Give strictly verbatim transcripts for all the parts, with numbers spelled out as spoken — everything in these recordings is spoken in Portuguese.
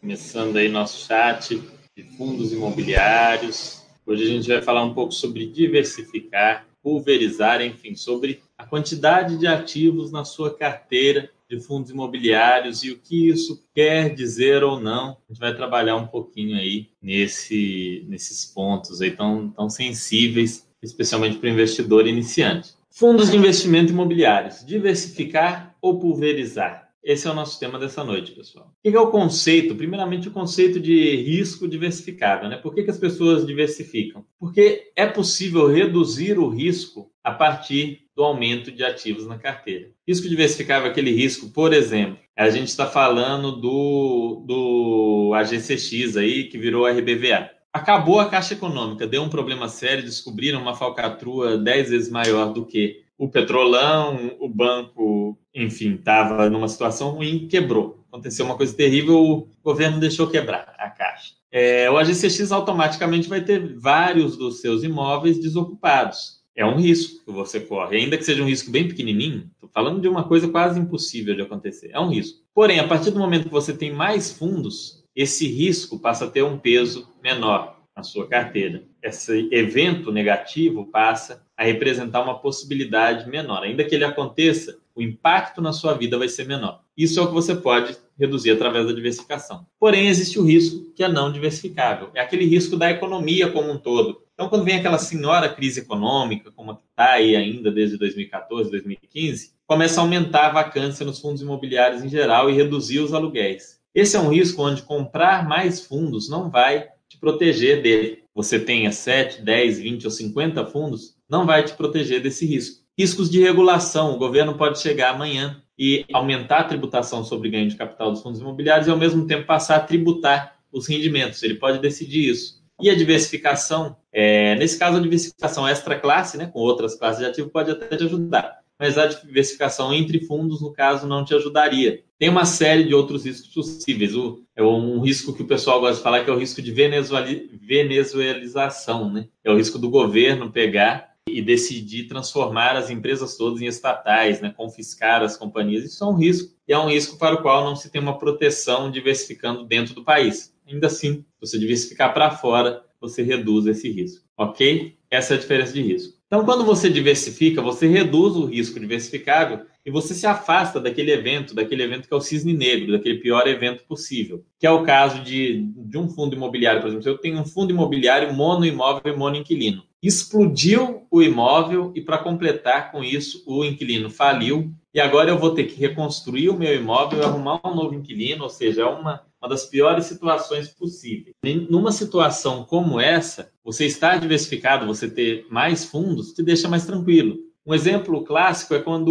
Começando aí nosso chat de fundos imobiliários. Hoje a gente vai falar um pouco sobre diversificar, pulverizar, enfim, sobre a quantidade de ativos na sua carteira de fundos imobiliários e o que isso quer dizer ou não. A gente vai trabalhar um pouquinho aí nesse, nesses pontos aí tão, tão sensíveis, especialmente para o investidor iniciante. Fundos de investimento imobiliários, diversificar ou pulverizar? Esse é o nosso tema dessa noite, pessoal. O que é o conceito? Primeiramente, o conceito de risco diversificado, né? Por que que as pessoas diversificam? Porque é possível reduzir o risco a partir do aumento de ativos na carteira. Risco diversificado é aquele risco, por exemplo, a gente está falando do, do A G C X aí, que virou R B V A. Acabou a Caixa Econômica, deu um problema sério, descobriram uma falcatrua dez vezes maior do que o Petrolão, o banco, enfim, estava numa situação ruim, quebrou. Aconteceu uma coisa terrível, o governo deixou quebrar a Caixa. É, o A G C X automaticamente vai ter vários dos seus imóveis desocupados. É um risco que você corre, ainda que seja um risco bem pequenininho. Estou falando de uma coisa quase impossível de acontecer. É um risco. Porém, a partir do momento que você tem mais fundos, esse risco passa a ter um peso menor na sua carteira. Esse evento negativo passa a representar uma possibilidade menor. Ainda que ele aconteça, o impacto na sua vida vai ser menor. Isso é o que você pode reduzir através da diversificação. Porém, existe o risco que é não diversificável. É aquele risco da economia como um todo. Então, quando vem aquela senhora crise econômica, como está aí ainda desde dois mil e quatorze, dois mil e quinze, começa a aumentar a vacância nos fundos imobiliários em geral e reduzir os aluguéis. Esse é um risco onde comprar mais fundos não vai te proteger dele. Você tenha sete, dez, vinte ou cinquenta fundos, não vai te proteger desse risco. Riscos de regulação. O governo pode chegar amanhã e aumentar a tributação sobre ganho de capital dos fundos imobiliários e, ao mesmo tempo, passar a tributar os rendimentos. Ele pode decidir isso. E a diversificação, é, nesse caso, a diversificação extra classe, né, com outras classes de ativo, pode até te ajudar. Mas a diversificação entre fundos, no caso, não te ajudaria. Tem uma série de outros riscos possíveis. O, é um risco que o pessoal gosta de falar, que é o risco de venezuelização, né? É o risco do governo pegar e decidir transformar as empresas todas em estatais, né? Confiscar as companhias. Isso é um risco, e é um risco para o qual não se tem uma proteção diversificando dentro do país. Ainda assim, se você diversificar para fora, você reduz esse risco, ok? Essa é a diferença de risco. Então, quando você diversifica, você reduz o risco diversificável e você se afasta daquele evento, daquele evento que é o cisne negro, daquele pior evento possível, que é o caso de, de um fundo imobiliário, por exemplo. Eu tenho um fundo imobiliário monoimóvel e monoinquilino. Explodiu o imóvel e, para completar com isso, o inquilino faliu e agora eu vou ter que reconstruir o meu imóvel e arrumar um novo inquilino, ou seja, é uma, uma das piores situações possíveis. Numa situação como essa, você estar diversificado, você ter mais fundos, te deixa mais tranquilo. Um exemplo clássico é quando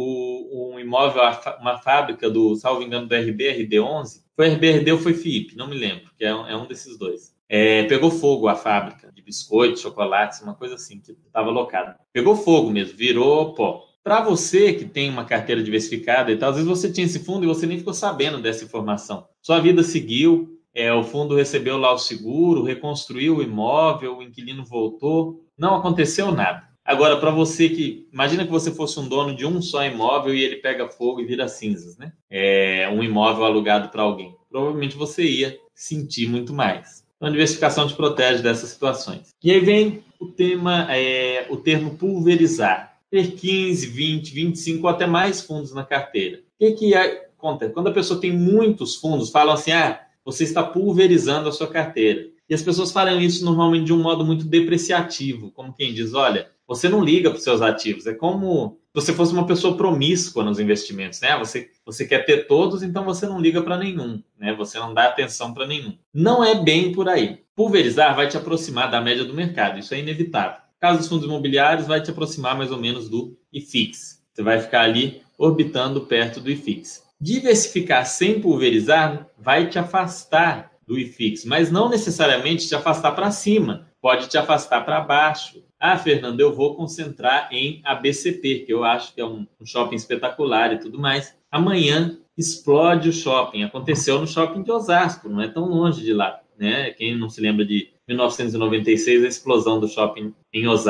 o, um imóvel, uma fábrica do, salvo engano, do R B, R D onze, foi R B R D ou foi F I I P, não me lembro, que é um, é um desses dois. É, pegou fogo a fábrica de biscoitos, chocolates, uma coisa assim, que estava alocada. Pegou fogo mesmo, virou pó. Para você que tem uma carteira diversificada e tal, às vezes você tinha esse fundo e você nem ficou sabendo dessa informação. Sua vida seguiu, é, o fundo recebeu lá o seguro, reconstruiu o imóvel, o inquilino voltou, não aconteceu nada. Agora, para você que... Imagina que você fosse um dono de um só imóvel e ele pega fogo e vira cinzas, né? É, um imóvel alugado para alguém. Provavelmente você ia sentir muito mais. Então, a diversificação te protege dessas situações. E aí vem o tema, é, o termo pulverizar. Ter quinze, vinte, vinte e cinco ou até mais fundos na carteira. O que, que acontece? Quando a pessoa tem muitos fundos, falam assim, ah, você está pulverizando a sua carteira. E as pessoas falam isso normalmente de um modo muito depreciativo, como quem diz, olha, você não liga para os seus ativos, é como se você fosse uma pessoa promíscua nos investimentos, né? Você, você quer ter todos, então você não liga para nenhum, né? Você não dá atenção para nenhum. Não é bem por aí. Pulverizar vai te aproximar da média do mercado, isso é inevitável. No caso dos fundos imobiliários, vai te aproximar mais ou menos do I F I X. Você vai ficar ali orbitando perto do I F I X. Diversificar sem pulverizar vai te afastar do I F I X, mas não necessariamente te afastar para cima. Pode te afastar para baixo. Ah, Fernando, eu vou concentrar em A B C P, que eu acho que é um shopping espetacular e tudo mais. Amanhã explode o shopping. Aconteceu no shopping de Osasco, não é tão longe de lá, né? Quem não se lembra de mil novecentos e noventa e seis, a explosão do shopping em Osasco.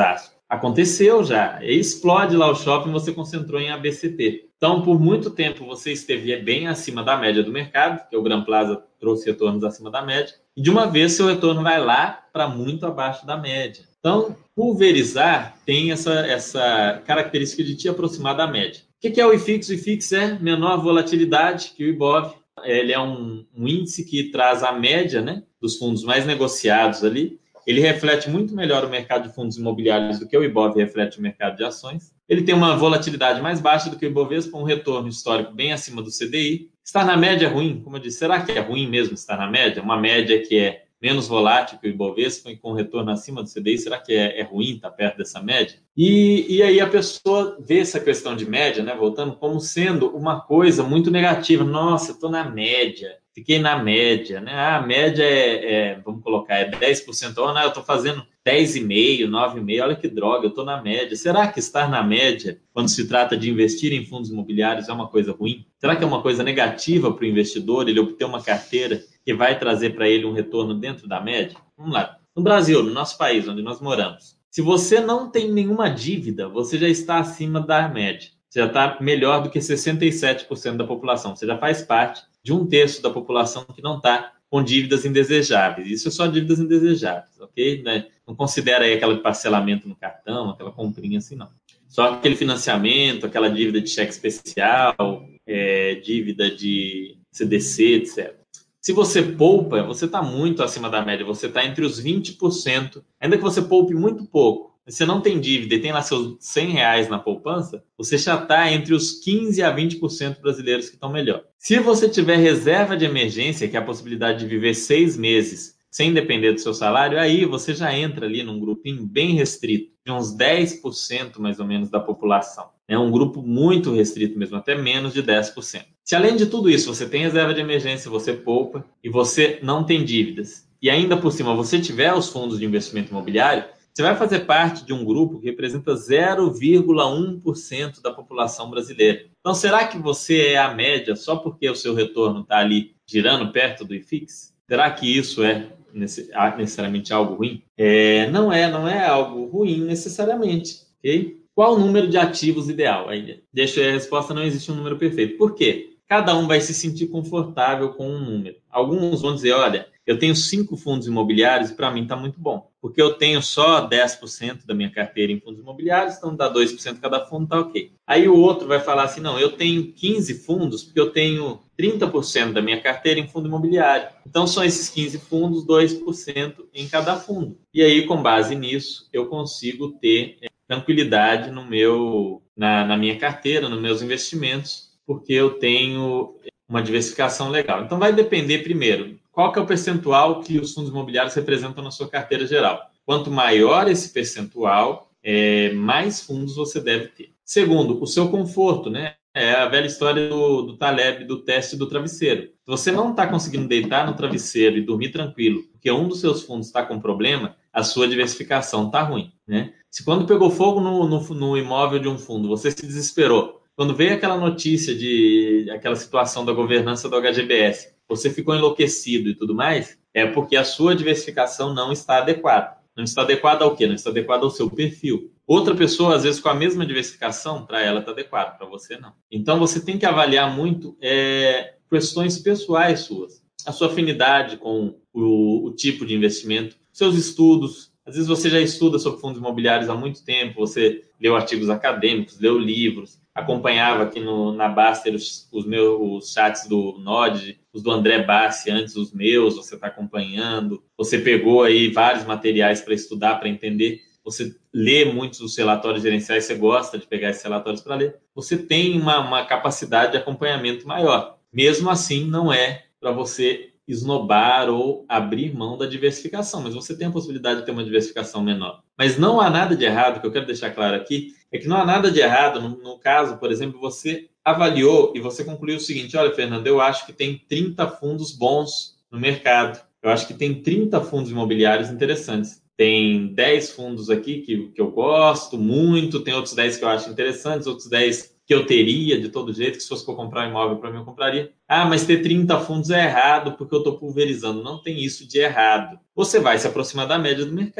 Aconteceu já. Explode lá o shopping, você concentrou em A B C T. Então, por muito tempo, você esteve bem acima da média do mercado, porque o Gran Plaza trouxe retornos acima da média, e de uma vez seu retorno vai lá para muito abaixo da média. Então, pulverizar tem essa, essa característica de te aproximar da média. O que é o I F I X? O I F I X é menor volatilidade que o Ibov. Ele é um, um índice que traz a média, né, dos fundos mais negociados ali. Ele reflete muito melhor o mercado de fundos imobiliários do que o Ibov reflete o mercado de ações. Ele tem uma volatilidade mais baixa do que o Ibovespa, um retorno histórico bem acima do C D I. Estar na média é ruim, como eu disse. Será que é ruim mesmo estar na média? Uma média que é menos volátil que o Ibovespa e com retorno acima do C D I, será que é, é ruim estar perto dessa média? E, e aí a pessoa vê essa questão de média, né, voltando, como sendo uma coisa muito negativa. Nossa, estou na média. Fiquei na média, né? Ah, a média é, é, vamos colocar, é dez por cento. Oh, não, eu estou fazendo dez vírgula cinco, nove vírgula cinco. Olha que droga, eu estou na média. Será que estar na média, quando se trata de investir em fundos imobiliários, é uma coisa ruim? Será que é uma coisa negativa para o investidor, ele obter uma carteira que vai trazer para ele um retorno dentro da média? Vamos lá. No Brasil, no nosso país, onde nós moramos, se você não tem nenhuma dívida, você já está acima da média. Você já está melhor do que sessenta e sete por cento da população. Você já faz parte de um terço da população que não está com dívidas indesejáveis. Isso é só dívidas indesejáveis, ok? Não considera aí aquele parcelamento no cartão, aquela comprinha assim, não. Só aquele financiamento, aquela dívida de cheque especial, é, dívida de C D C, etcétera. Se você poupa, você está muito acima da média. Você está entre os vinte por cento. Ainda que você poupe muito pouco, você não tem dívida e tem lá seus cem reais na poupança, você já está entre os quinze a vinte por cento brasileiros que estão melhor. Se você tiver reserva de emergência, que é a possibilidade de viver seis meses sem depender do seu salário, aí você já entra ali num grupinho bem restrito, de uns dez por cento mais ou menos da população. É um grupo muito restrito mesmo, até menos de dez por cento. Se além de tudo isso, você tem reserva de emergência, você poupa e você não tem dívidas, e ainda por cima você tiver os fundos de investimento imobiliário, você vai fazer parte de um grupo que representa zero vírgula um por cento da população brasileira. Então, será que você é a média só porque o seu retorno está ali girando perto do I F I X? Será que isso é necessariamente algo ruim? É, não é, não é algo ruim necessariamente, ok? Qual o número de ativos ideal? Aí, deixa a resposta, não existe um número perfeito. Por quê? Cada um vai se sentir confortável com um número. Alguns vão dizer, olha, eu tenho cinco fundos imobiliários e para mim está muito bom, porque eu tenho só dez por cento da minha carteira em fundos imobiliários, então dá dois por cento cada fundo, está ok. Aí o outro vai falar assim, não, eu tenho quinze fundos porque eu tenho trinta por cento da minha carteira em fundo imobiliário. Então são esses quinze fundos, dois por cento em cada fundo. E aí, com base nisso, eu consigo ter é, tranquilidade no meu, na, na minha carteira, nos meus investimentos, porque eu tenho uma diversificação legal. Então, vai depender, primeiro, qual que é o percentual que os fundos imobiliários representam na sua carteira geral. Quanto maior esse percentual, é, mais fundos você deve ter. Segundo, o seu conforto, né? É a velha história do, do Taleb, do teste do travesseiro. Se você não está conseguindo deitar no travesseiro e dormir tranquilo, porque um dos seus fundos está com problema, a sua diversificação está ruim, né? Se quando pegou fogo no, no, no imóvel de um fundo, você se desesperou, quando veio aquela notícia de aquela situação da governança do H G B S, você ficou enlouquecido e tudo mais, é porque a sua diversificação não está adequada. Não está adequada ao quê? Não está adequada ao seu perfil. Outra pessoa, às vezes, com a mesma diversificação, para ela está adequado, para você não. Então, você tem que avaliar muito é, questões pessoais suas. A sua afinidade com o, o tipo de investimento, seus estudos. Às vezes, você já estuda sobre fundos imobiliários há muito tempo, você leu artigos acadêmicos, leu livros, acompanhava aqui no, na Baster os, os meus os chats do Nod, os do André Bassi, antes os meus, você está acompanhando, você pegou aí vários materiais para estudar, para entender, você lê muitos dos relatórios gerenciais, você gosta de pegar esses relatórios para ler, você tem uma, uma capacidade de acompanhamento maior. Mesmo assim, não é para você esnobar ou abrir mão da diversificação, mas você tem a possibilidade de ter uma diversificação menor. Mas não há nada de errado, que eu quero deixar claro aqui, é que não há nada de errado, no, no caso, por exemplo, você avaliou e você concluiu o seguinte, olha, Fernando, eu acho que tem trinta fundos bons no mercado, eu acho que tem trinta fundos imobiliários interessantes, tem dez fundos aqui que, que eu gosto muito, tem outros dez que eu acho interessantes, outros dez que eu teria de todo jeito, que se fosse para comprar um imóvel para mim, eu compraria. Ah, mas ter trinta fundos é errado porque eu estou pulverizando. Não tem isso de errado. Você vai se aproximar da média do mercado.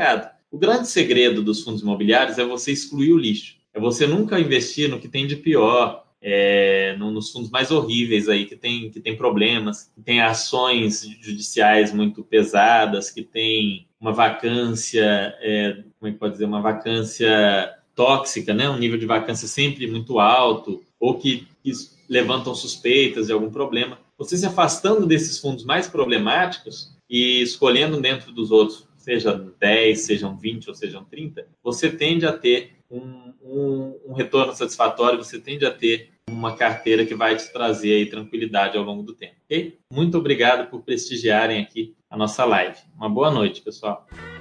O grande segredo dos fundos imobiliários é você excluir o lixo. É você nunca investir no que tem de pior, é, no, nos fundos mais horríveis aí, que tem, que tem problemas, que tem ações judiciais muito pesadas, que tem uma vacância, é, como é que pode dizer, uma vacância tóxica, né? Um nível de vacância sempre muito alto, ou que, que levantam suspeitas de algum problema. Você se afastando desses fundos mais problemáticos e escolhendo dentro dos outros, seja dez, sejam vinte ou sejam trinta, você tende a ter um, um, um retorno satisfatório, você tende a ter uma carteira que vai te trazer aí tranquilidade ao longo do tempo. Okay? Muito obrigado por prestigiarem aqui a nossa live. Uma boa noite, pessoal.